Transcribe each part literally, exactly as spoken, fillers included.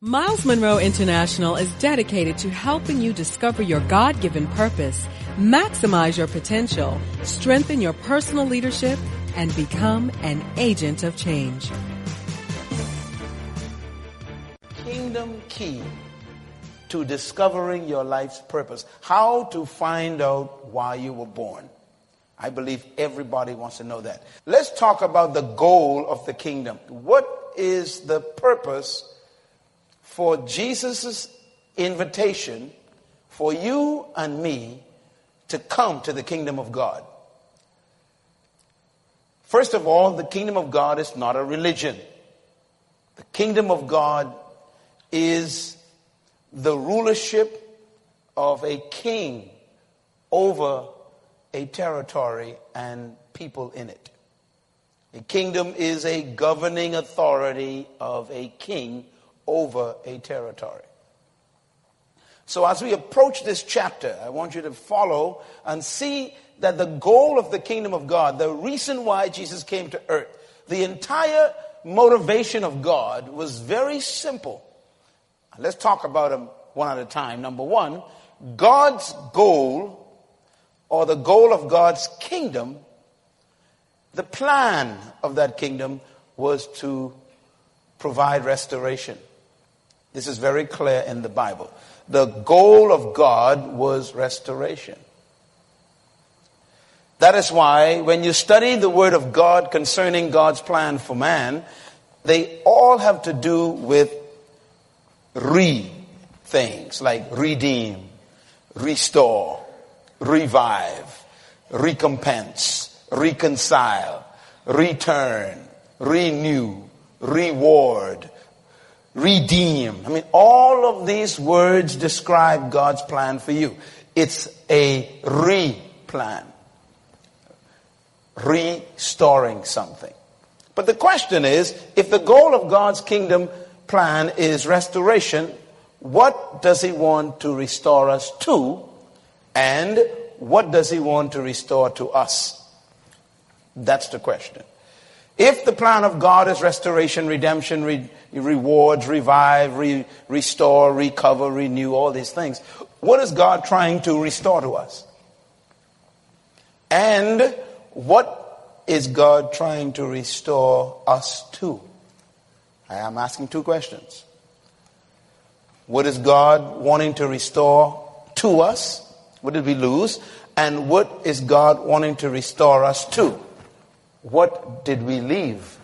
Miles Monroe International is dedicated to helping you discover your God-given purpose, maximize your potential, strengthen your personal leadership, and become an agent of change. Kingdom key to discovering your life's purpose. How to find out why you were born. I believe everybody wants to know that. Let's talk about the goal of the kingdom. What is the purpose for Jesus' invitation for you and me to come to the kingdom of God? First of all, the kingdom of God is not a religion. The kingdom of God is the rulership of a king over a territory and people in it. A kingdom is a governing authority of a king over a territory. So as we approach this chapter, I want you to follow and see that the goal of the kingdom of God, the reason why Jesus came to earth, the entire motivation of God was very simple. Let's talk about them one at a time. Number one, God's goal, or the goal of God's kingdom, the plan of that kingdom was to provide restoration. This is very clear in the Bible. The goal of God was restoration. That is why when you study the Word of God concerning God's plan for man, they all have to do with re things like redeem, restore, revive, recompense, reconcile, return, renew, reward, redeem. I mean, all of these words describe God's plan for you. It's a re-plan. Restoring something. But the question is, if the goal of God's kingdom plan is restoration, what does he want to restore us to? And what does he want to restore to us? That's the question. If the plan of God is restoration, redemption, re- rewards, revive, re- restore, recover, renew, all these things, what is God trying to restore to us? And what is God trying to restore us to? I am asking two questions. What is God wanting to restore to us? What did we lose? And what is God wanting to restore us to? What did we leave?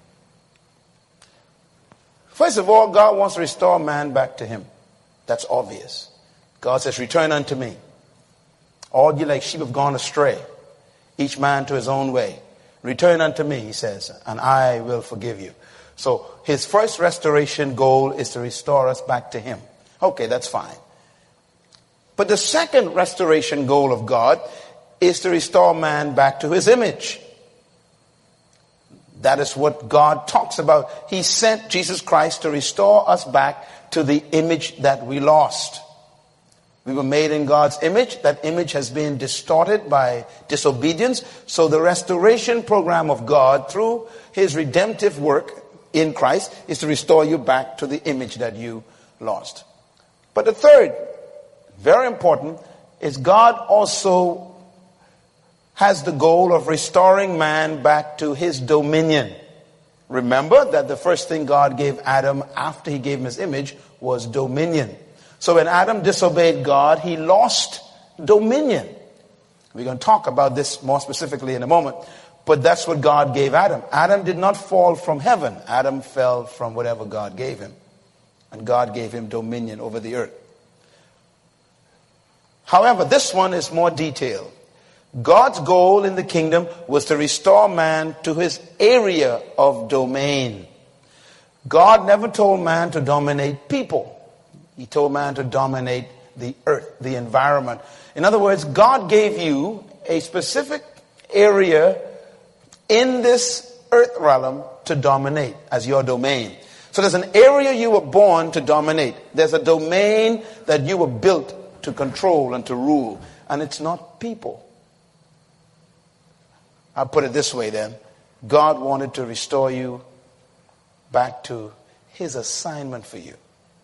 First of all, God wants to restore man back to him. That's obvious. God says, return unto me. All you like sheep have gone astray, each man to his own way. Return unto me, he says, and I will forgive you. So his first restoration goal is to restore us back to him. Okay, that's fine. But the second restoration goal of God is to restore man back to his image. That is what God talks about. He sent Jesus Christ to restore us back to the image that we lost. We were made in God's image. That image has been distorted by disobedience. So the restoration program of God through his redemptive work in Christ is to restore you back to the image that you lost. But the third, very important, is God also has the goal of restoring man back to his dominion. Remember that the first thing God gave Adam after he gave him his image was dominion. So when Adam disobeyed God, he lost dominion. We're going to talk about this more specifically in a moment. But that's what God gave Adam. Adam did not fall from heaven. Adam fell from whatever God gave him. And God gave him dominion over the earth. However, this one is more detailed. God's goal in the kingdom was to restore man to his area of domain. God never told man to dominate people. He told man to dominate the earth, the environment. In other words, God gave you a specific area in this earth realm to dominate as your domain. So there's an area you were born to dominate. There's a domain that you were built to control and to rule. And it's not people. I'll put it this way then. God wanted to restore you back to his assignment for you.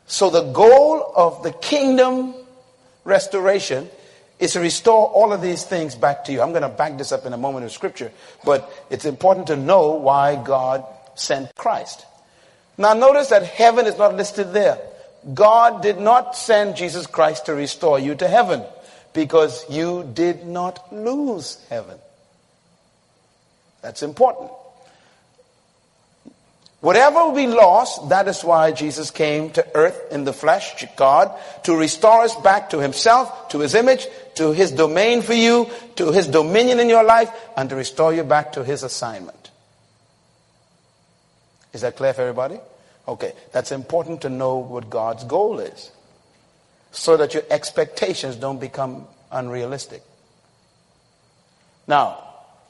So the goal of the kingdom restoration is to restore all of these things back to you. I'm going to back this up in a moment of scripture, but it's important to know why God sent Christ. Now notice that heaven is not listed there. God did not send Jesus Christ to restore you to heaven because you did not lose heaven. That's important. Whatever we lost, that is why Jesus came to earth in the flesh, God, to restore us back to himself, to his image, to his domain for you, to his dominion in your life, and to restore you back to his assignment. Is that clear for everybody? Okay, that's important to know what God's goal is, so that your expectations don't become unrealistic. Now,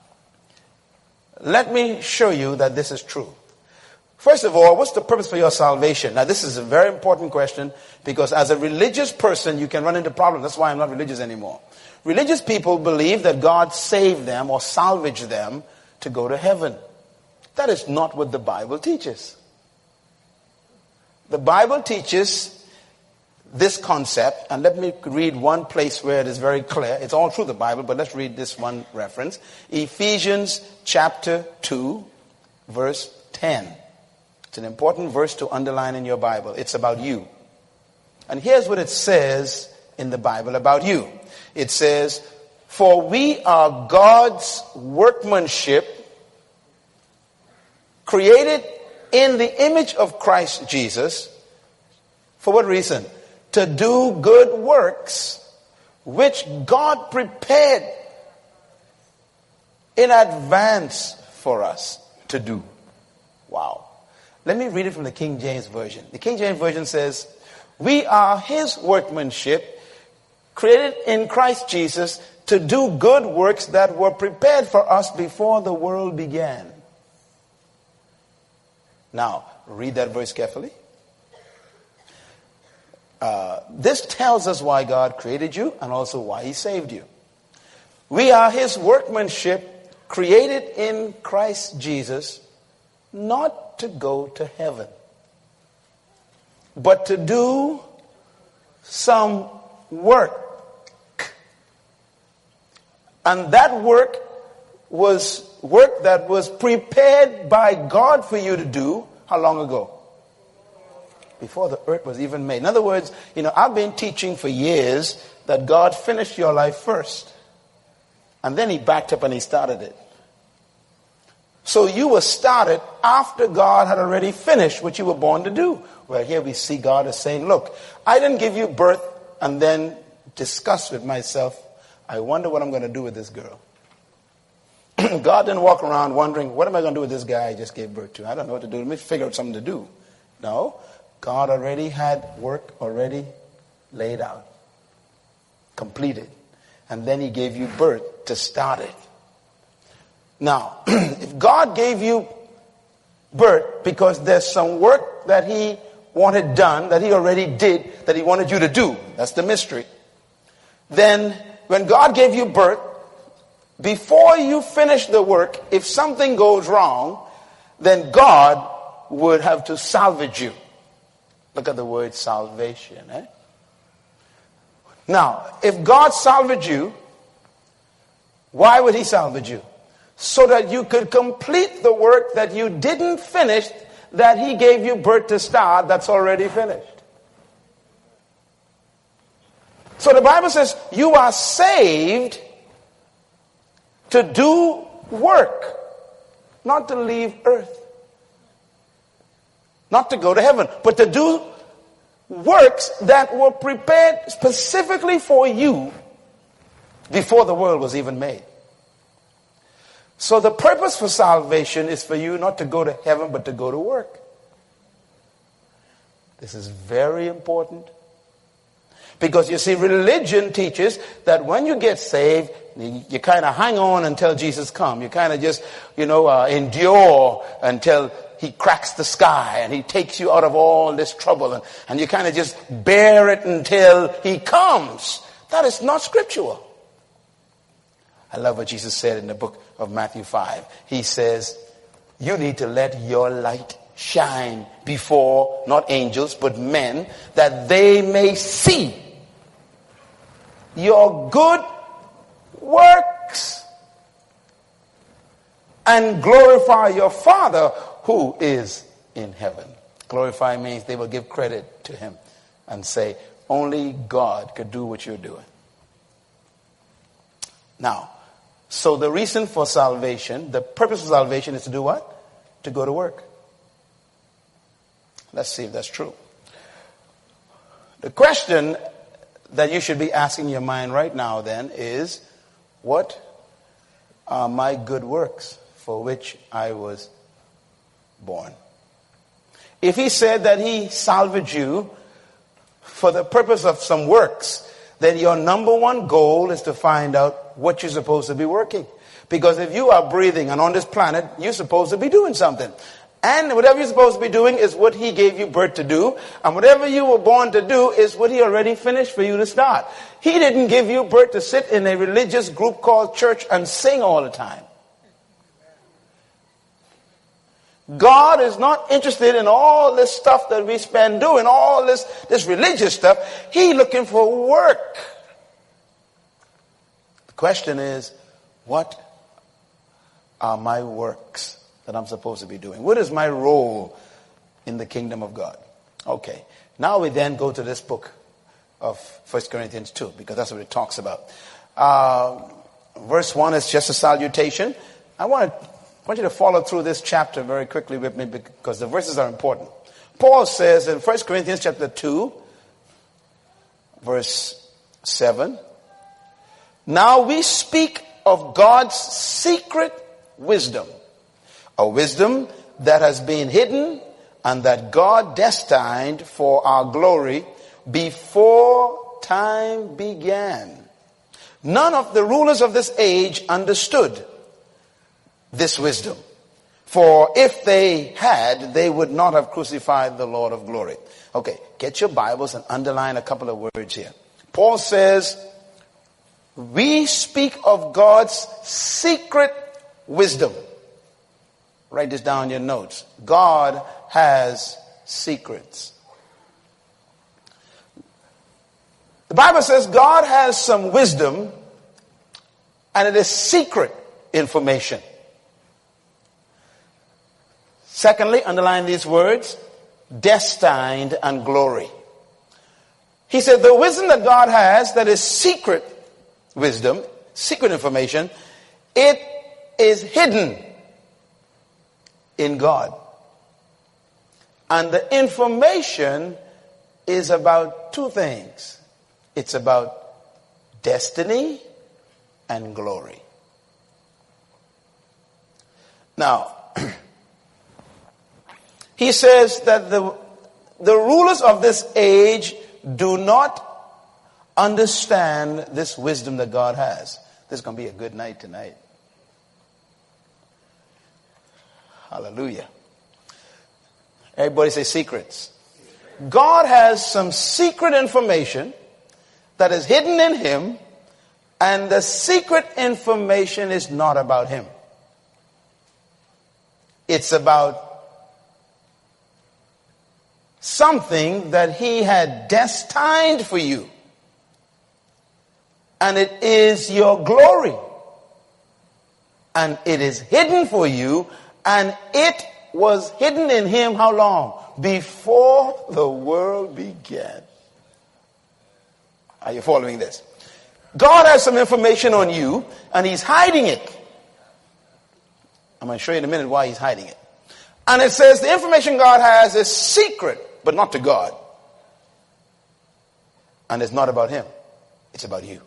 let me show you that this is true. First of all, what's the purpose for your salvation? Now, this is a very important question because as a religious person, you can run into problems. That's why I'm not religious anymore. Religious people believe that God saved them or salvaged them to go to heaven. That is not what the Bible teaches. The Bible teaches this concept, and let me read one place where it is very clear. It's all through the Bible, but let's read this one reference. Ephesians chapter two, verse ten. It's an important verse to underline in your Bible. It's about you. And here's what it says in the Bible about you. It says, "For we are God's workmanship, created in the image of Christ Jesus." For what reason? To do good works, which God prepared in advance for us to do. Wow. Let me read it from the King James Version. The King James Version says, "We are his workmanship, created in Christ Jesus to do good works that were prepared for us before the world began." Now, read that verse carefully. Uh, this tells us why God created you and also why he saved you. We are his workmanship, created in Christ Jesus, not to go to heaven, but to do some work. And that work was work that was prepared by God for you to do. How long ago? Before the earth was even made. In other words, you know, I've been teaching for years that God finished your life first. And then he backed up and he started it. So you were started after God had already finished what you were born to do. Well, here we see God as saying, look, I didn't give you birth and then discuss with myself, I wonder what I'm going to do with this girl. God didn't walk around wondering, what am I going to do with this guy I just gave birth to? I don't know what to do. Let me figure out something to do. No, God already had work already laid out, completed. And then he gave you birth to start it. Now, if God gave you birth because there's some work that he wanted done, that he already did, that he wanted you to do, that's the mystery, then when God gave you birth, before you finish the work, if something goes wrong, then God would have to salvage you. Look at the word salvation. Eh? Now, if God salvaged you, why would he salvage you? So that you could complete the work that you didn't finish, that he gave you birth to start, that's already finished. So the Bible says you are saved to do work, not to leave earth. Not to go to heaven, but to do works that were prepared specifically for you before the world was even made. So the purpose for salvation is for you not to go to heaven, but to go to work. This is very important. Because you see, religion teaches that when you get saved, you, you kind of hang on until Jesus comes. You kind of just, you know, uh, endure until he cracks the sky and he takes you out of all this trouble. And, and you kind of just bear it until he comes. That is not scriptural. I love what Jesus said in the book of Matthew five. He says, you need to let your light shine before, not angels, but men, that they may see your good works and glorify your Father who is in heaven. Glorify means they will give credit to him and say, only God could do what you're doing. Now, so the reason for salvation, the purpose of salvation is to do what? To go to work. Let's see if that's true. The question that you should be asking your mind right now then is, what are my good works for which I was born? If he said that he salvaged you for the purpose of some works, then your number one goal is to find out what you're supposed to be working. Because if you are breathing and on this planet, you're supposed to be doing something. And whatever you're supposed to be doing is what he gave you birth to do. And whatever you were born to do is what he already finished for you to start. He didn't give you birth to sit in a religious group called church and sing all the time. God is not interested in all this stuff that we spend doing, all this, this religious stuff. He's looking for work. The question is, what are my works that I'm supposed to be doing? What is my role in the kingdom of God? Okay. Now we then go to this book of First Corinthians two, because that's what it talks about. Uh, verse one is just a salutation. I want to I want you to follow through this chapter very quickly with me because the verses are important. Paul says in First Corinthians chapter two, verse seven, now we speak of God's secret wisdom, a wisdom that has been hidden and that God destined for our glory before time began. None of the rulers of this age understood this wisdom. For if they had, they would not have crucified the Lord of glory. Okay, get your Bibles and underline a couple of words here. Paul says, we speak of God's secret wisdom. Write this down in your notes. God has secrets. The Bible says God has some wisdom, and it is secret information. Secondly, underline these words, destined and glory. He said the wisdom that God has, that is secret wisdom, secret information, it is hidden in God. And the information is about two things. It's about destiny and glory. Now, he says that the, the rulers of this age do not understand this wisdom that God has. This is going to be a good night tonight. Hallelujah. Everybody say secrets. God has some secret information that is hidden in him, and the secret information is not about him. It's about something that he had destined for you. And it is your glory. And it is hidden for you. And it was hidden in him how long? Before the world began. Are you following this? God has some information on you, and he's hiding it. I'm going to show you in a minute why he's hiding it. And it says the information God has is secret, but not to God. And it's not about him. It's about you.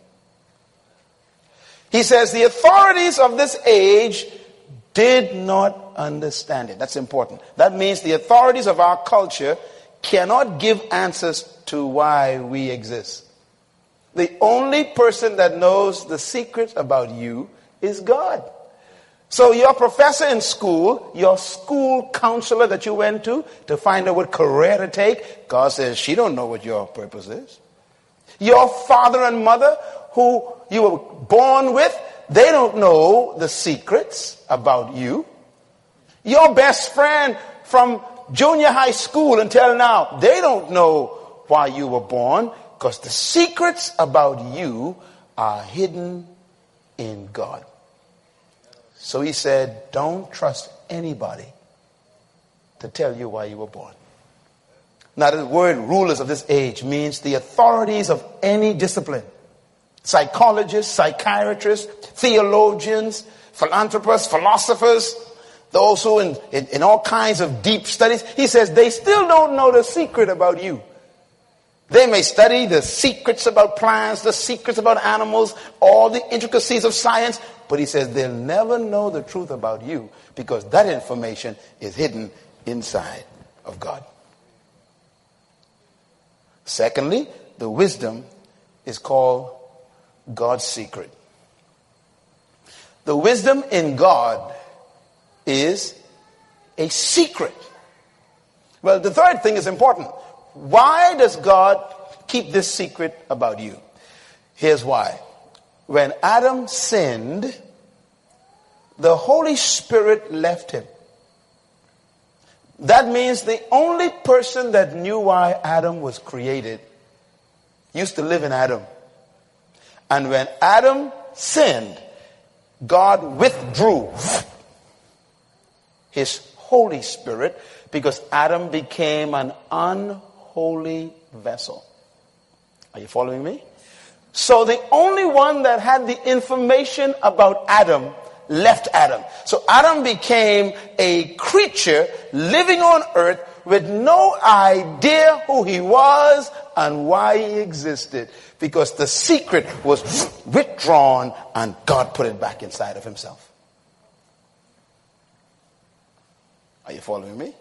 He says the authorities of this age did not understand it. That's important. That means the authorities of our culture cannot give answers to why we exist. The only person that knows the secret about you is God. So your professor in school, your school counselor that you went to to find out what career to take, God says she don't know what your purpose is. Your father and mother who you were born with, they don't know the secrets about you. Your best friend from junior high school until now, they don't know why you were born, because the secrets about you are hidden in God. So he said, don't trust anybody to tell you why you were born. Now, the word rulers of this age means the authorities of any discipline. Psychologists, psychiatrists, theologians, philanthropists, philosophers, those who in, in, in all kinds of deep studies. He says they still don't know the secret about you. They may study the secrets about plants, the secrets about animals, all the intricacies of science, but he says they'll never know the truth about you because that information is hidden inside of God. Secondly, the wisdom is called God's secret. The wisdom in God is a secret. Well, the third thing is important. Why does God keep this secret about you? Here's why. When Adam sinned, the Holy Spirit left him. That means the only person that knew why Adam was created used to live in Adam. And when Adam sinned, God withdrew his Holy Spirit because Adam became an unholy vessel. Are you following me? So the only one that had the information about Adam left Adam. So Adam became a creature living on earth with no idea who he was and why he existed, because the secret was withdrawn and God put it back inside of himself. Are you following me?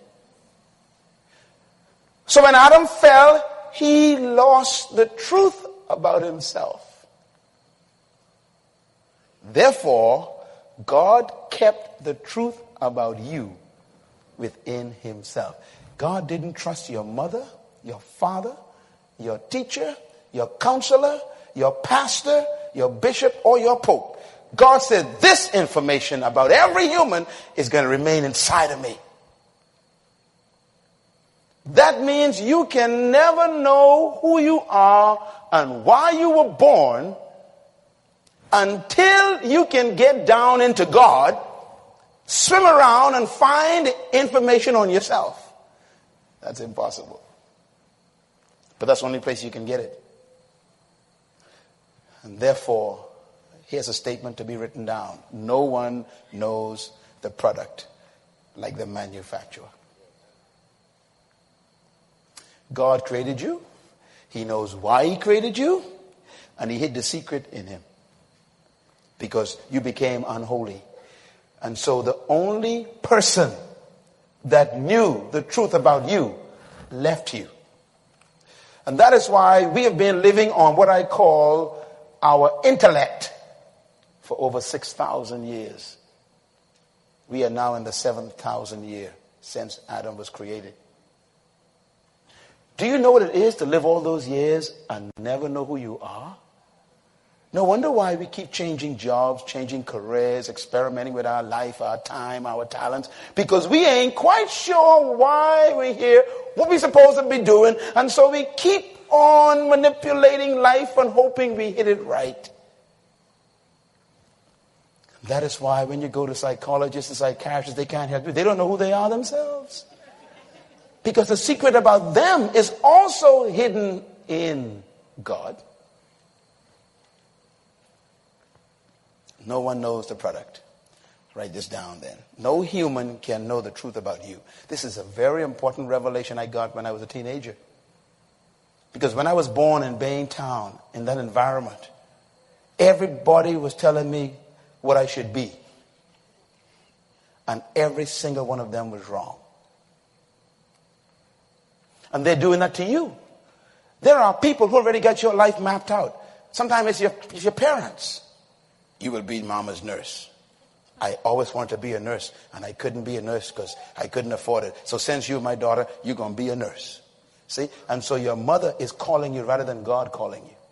So when Adam fell, he lost the truth about himself. Therefore, God kept the truth about you within himself. God didn't trust your mother, your father, your teacher, your counselor, your pastor, your bishop, or your pope. God said this information about every human is going to remain inside of me. That means you can never know who you are and why you were born until you can get down into God, swim around and find information on yourself. That's impossible. But that's the only place you can get it. And therefore, here's a statement to be written down. No one knows the product like the manufacturer. God created you. He knows why he created you. And he hid the secret in him. Because you became unholy. And so the only person that knew the truth about you left you. And that is why we have been living on what I call our intellect for over six thousand years. We are now in the seventh thousand year since Adam was created. Do you know what it is to live all those years and never know who you are? No wonder why we keep changing jobs, changing careers, experimenting with our life, our time, our talents. Because we ain't quite sure why we're here, what we're supposed to be doing. And so we keep on manipulating life and hoping we hit it right. That is why when you go to psychologists and psychiatrists, they can't help you. They don't know who they are themselves. Because the secret about them is also hidden in God. No one knows the product. Write this down then. No human can know the truth about you. This is a very important revelation I got when I was a teenager. Because when I was born in Bain Town, in that environment, everybody was telling me what I should be. And every single one of them was wrong. And they're doing that to you. There are people who already got your life mapped out. Sometimes it's your, it's your parents. You will be mama's nurse. I always wanted to be a nurse, and I couldn't be a nurse because I couldn't afford it. So since you're my daughter, you're going to be a nurse. See? And so your mother is calling you rather than God calling you.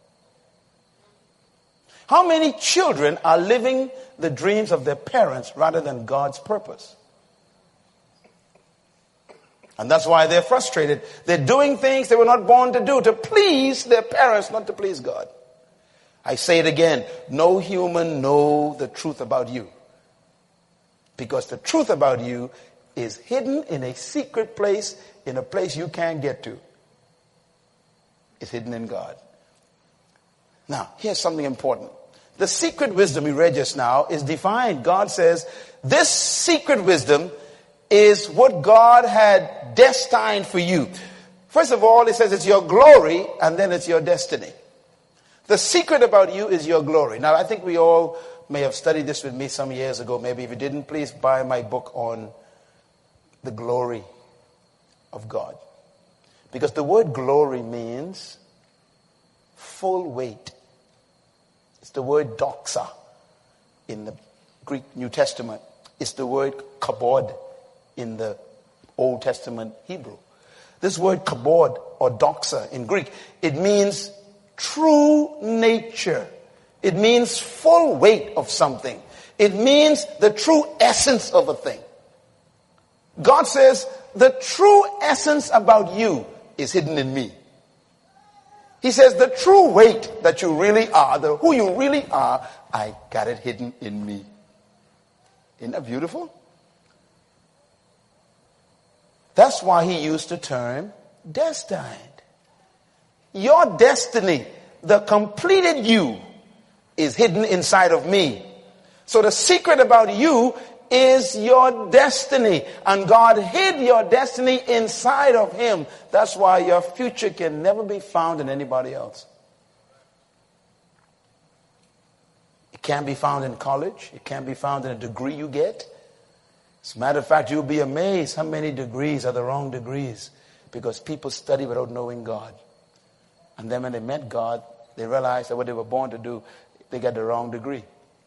How many children are living the dreams of their parents rather than God's purpose? And that's why they're frustrated. They're doing things they were not born to do, to please their parents, not to please God. I say it again. No human knows the truth about you. Because the truth about you is hidden in a secret place, in a place you can't get to. It's hidden in God. Now, here's something important. The secret wisdom we read just now is defined. God says, this secret wisdom is what God had destined for you. First of all, it says it's your glory, and then it's your destiny. The secret about you is your glory. Now, I think we all may have studied this with me some years ago. Maybe if you didn't, please buy my book on the glory of God. Because the word glory means full weight. It's the word doxa in the Greek New Testament. It's the word kabod in the Old Testament Hebrew. This word kabod or doxa in Greek, it means true nature. It means full weight of something. It means the true essence of a thing. God says, the true essence about you is hidden in me. He says, the true weight that you really are, the who you really are, I got it hidden in me. Isn't that beautiful? That's why he used the term destined. Your destiny, the completed you, is hidden inside of me. So the secret about you is your destiny. And God hid your destiny inside of him. That's why your future can never be found in anybody else. It can't be found in college. It can't be found in a degree you get. As a matter of fact, you'll be amazed how many degrees are the wrong degrees. Because people study without knowing God. And then when they met God, they realized that what they were born to do, they got the wrong degree.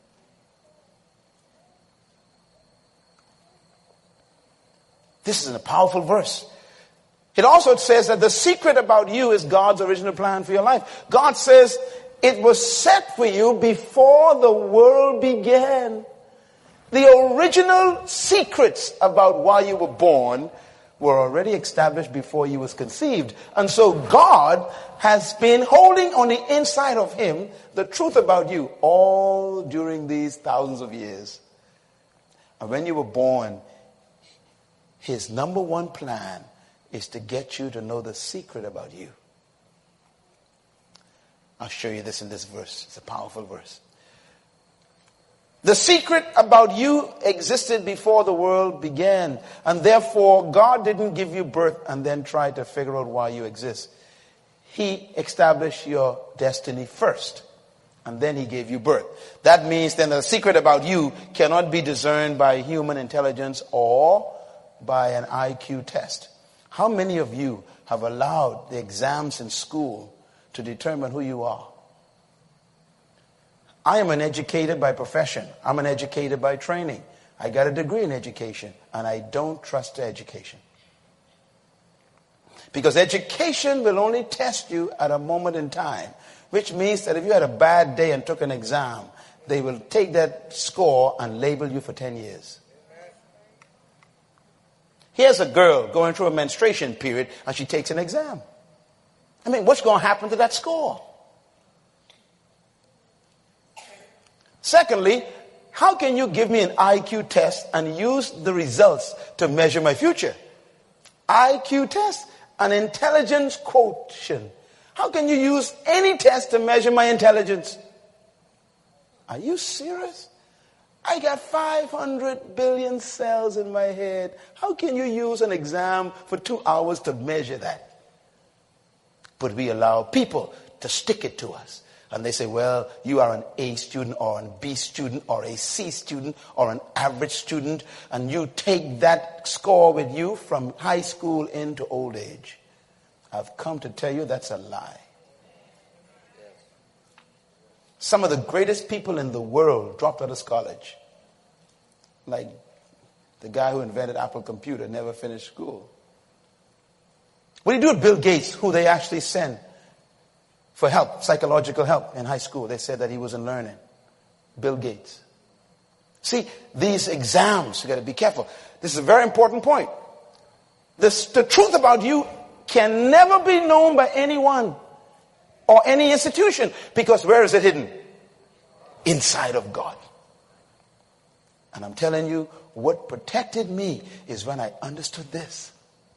This is a powerful verse. It also says that the secret about you is God's original plan for your life. God says it was set for you before the world began. The original secrets about why you were born were already established before you was conceived. And so God has been holding on the inside of him the truth about you all during these thousands of years. And when you were born, his number one plan is to get you to know the secret about you. I'll show you this in this verse. It's a powerful verse. The secret about you existed before the world began. And therefore, God didn't give you birth and then try to figure out why you exist. He established your destiny first. And then he gave you birth. That means then the secret about you cannot be discerned by human intelligence or by an I Q test. How many of you have allowed the exams in school to determine who you are? I am an educator by profession. I'm an educator by training. I got a degree in education, and I don't trust education. Because education will only test you at a moment in time, which means that if you had a bad day and took an exam, they will take that score and label you for ten years. Here's a girl going through a menstruation period, and she takes an exam. I mean, what's going to happen to that score? Secondly, how can you give me an I Q test and use the results to measure my future? I Q test, an intelligence quotient. How can you use any test to measure my intelligence? Are you serious? I got five hundred billion cells in my head. How can you use an exam for two hours to measure that? But we allow people to stick it to us. And they say, well, you are an A student or an B student or a C student or an average student. And you take that score with you from high school into old age. I've come to tell you that's a lie. Some of the greatest people in the world dropped out of college. Like the guy who invented Apple Computer never finished school. What do you do with Bill Gates, who they actually send for help, psychological help in high school? They said that he wasn't learning. Bill Gates. See, these exams, you got to be careful. This is a very important point. This, the truth about you can never be known by anyone or any institution, because where is it hidden? Inside of God. And I'm telling you, what protected me is when I understood this.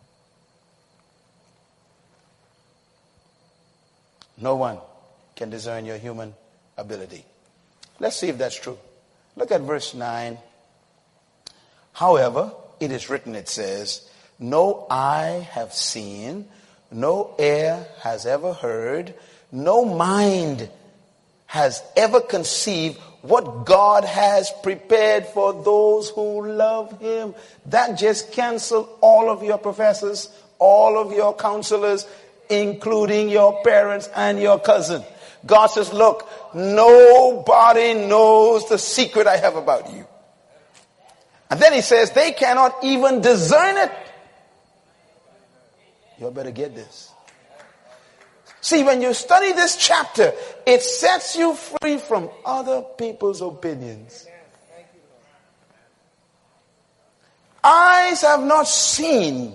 No one can discern your human ability. Let's see if that's true. Look at verse nine. However, it is written, it says, no eye have seen, no ear has ever heard, no mind has ever conceived what God has prepared for those who love him. That just canceled all of your professors, all of your counselors, including your parents and your cousin. God says, look, nobody knows the secret I have about you. And then he says, they cannot even discern it. You better get this. See, when you study this chapter, it sets you free from other people's opinions. Eyes have not seen,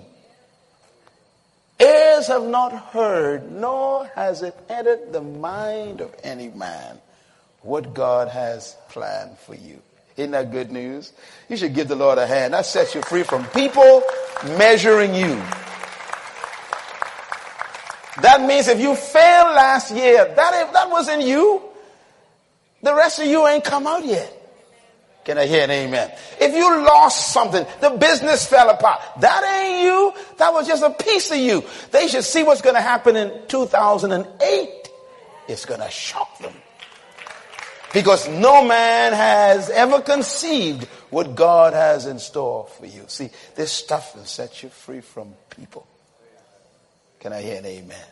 ears have not heard, nor has it entered the mind of any man what God has planned for you. Isn't that good news? You should give the Lord a hand. That sets you free from people measuring you. That means if you failed last year, that, if that wasn't you, the rest of you ain't come out yet. Can I hear an amen? If you lost something, the business fell apart, that ain't you. That was just a piece of you. They should see what's going to happen in two thousand eight. It's going to shock them. Because no man has ever conceived what God has in store for you. See, this stuff will set you free from people. Can I hear an amen? Amen?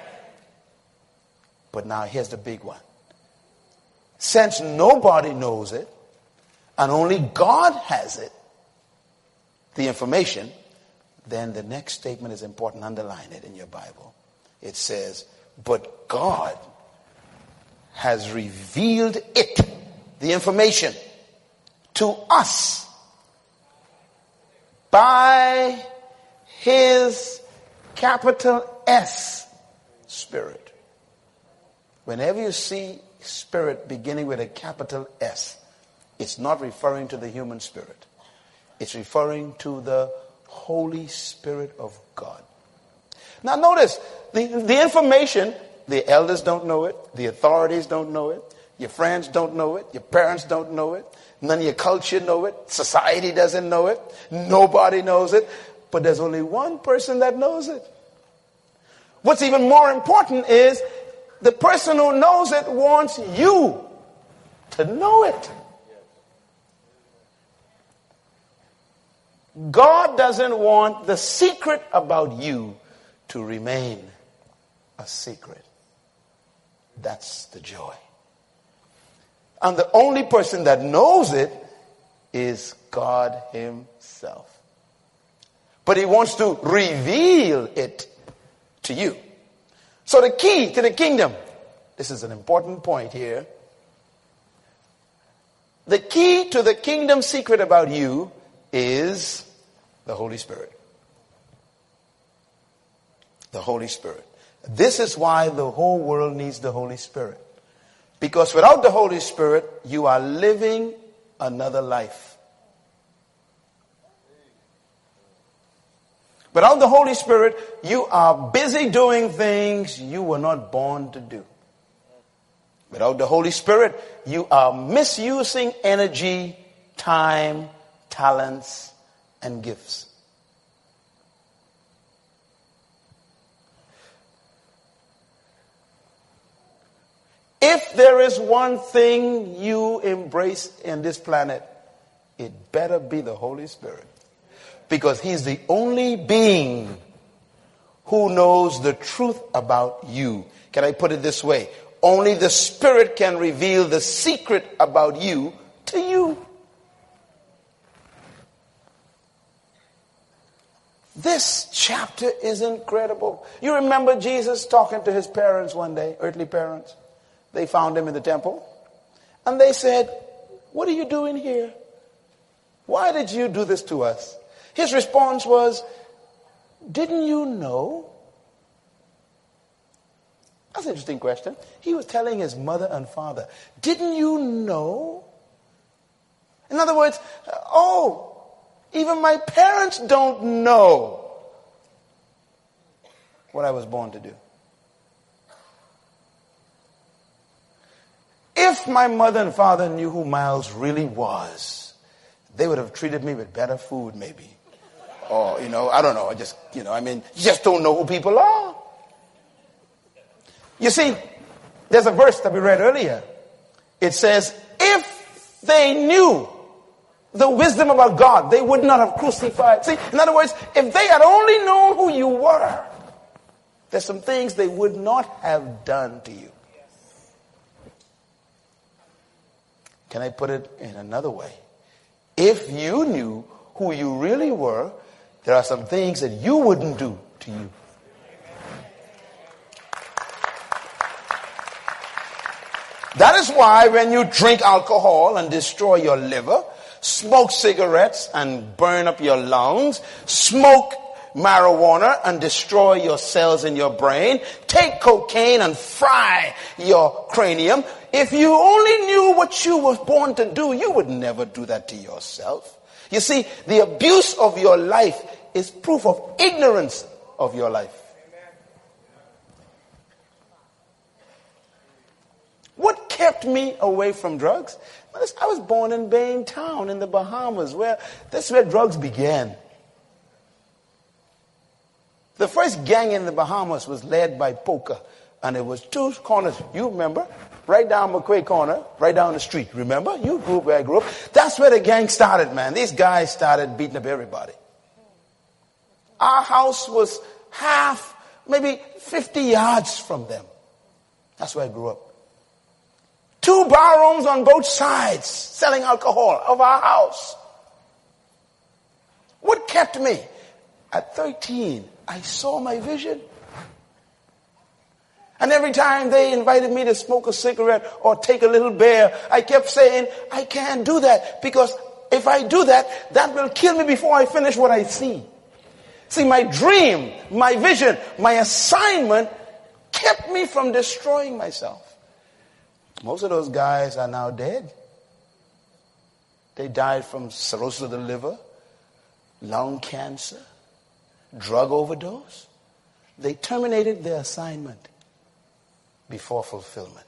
But now here's the big one. Since nobody knows it, and only God has it, the information, then the next statement is important. Underline it in your Bible. It says, but God has revealed it, the information, to us by his capital S Spirit. Whenever you see Spirit beginning with a capital S, it's not referring to the human spirit. It's referring to the Holy Spirit of God. Now notice, the, the information, the elders don't know it, the authorities don't know it, your friends don't know it, your parents don't know it, none of your culture know it, society doesn't know it, nobody knows it, but there's only one person that knows it. What's even more important is the person who knows it wants you to know it. God doesn't want the secret about you to remain a secret. That's the joy. And the only person that knows it is God himself. But he wants to reveal it to you. So the key to the kingdom, this is an important point here. The key to the kingdom secret about you is the Holy Spirit. The Holy Spirit. This is why the whole world needs the Holy Spirit. Because without the Holy Spirit, you are living another life. Without the Holy Spirit, you are busy doing things you were not born to do. Without the Holy Spirit, you are misusing energy, time, talents, and gifts. If there is one thing you embrace in this planet, it better be the Holy Spirit. Because he's the only being who knows the truth about you. Can I put it this way? Only the Spirit can reveal the secret about you to you. This chapter is incredible. You remember Jesus talking to his parents one day, earthly parents? They found him in the temple. And they said, "What are you doing here? Why did you do this to us?" His response was, didn't you know? That's an interesting question. He was telling his mother and father, didn't you know? In other words, oh, even my parents don't know what I was born to do. If my mother and father knew who Miles really was, they would have treated me with better food maybe. Or, you know, I don't know, I just, you know, I mean, you just don't know who people are. You see, there's a verse that we read earlier. It says, if they knew the wisdom about God, they would not have crucified. See, in other words, if they had only known who you were, there's some things they would not have done to you. Can I put it in another way? If you knew who you really were, there are some things that you wouldn't do to you. That is why when you drink alcohol and destroy your liver, smoke cigarettes and burn up your lungs, smoke marijuana and destroy your cells in your brain, take cocaine and fry your cranium, if you only knew what you were born to do, you would never do that to yourself. You see, the abuse of your life is proof of ignorance of your life. What kept me away from drugs? I was born in Bain Town in the Bahamas, where that's where drugs began. The first gang in the Bahamas was led by Poker, and it was two corners. You remember? Right down McQuay Corner, right down the street. Remember? You grew up where I grew up. That's where the gang started, man. These guys started beating up everybody. Our house was half, maybe fifty yards from them. That's where I grew up. Two bar rooms on both sides, selling alcohol of our house. What kept me? At thirteen, I saw my vision. And every time they invited me to smoke a cigarette or take a little beer, I kept saying, I can't do that, because if I do that, that will kill me before I finish what I see. See, my dream, my vision, my assignment kept me from destroying myself. Most of those guys are now dead. They died from cirrhosis of the liver, lung cancer, drug overdose. They terminated their assignment before fulfillment.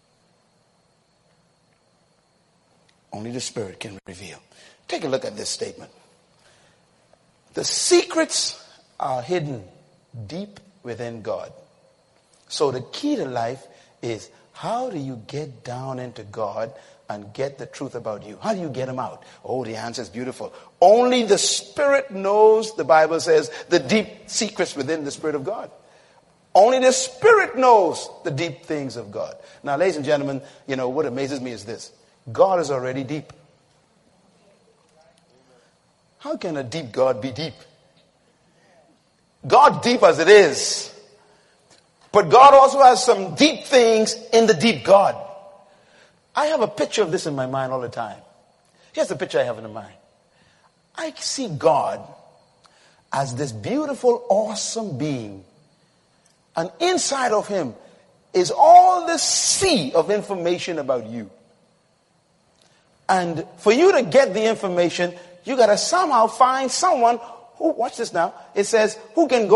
Only the Spirit can reveal. Take a look at this statement. The secrets are hidden deep within God. So the key to life is, how do you get down into God and get the truth about you? How do you get them out? Oh, the answer is beautiful. Only the Spirit knows, the Bible says, the deep secrets within the Spirit of God. Only the Spirit knows the deep things of God. Now, ladies and gentlemen, you know, what amazes me is this. God is already deep. How can a deep God be deep? God deep as it is. But God also has some deep things in the deep God. I have a picture of this in my mind all the time. Here's the picture I have in my mind. I see God as this beautiful, awesome being. And inside of him is all this sea of information about you. And for you to get the information, you got to somehow find someone who, watch this now, it says, who can go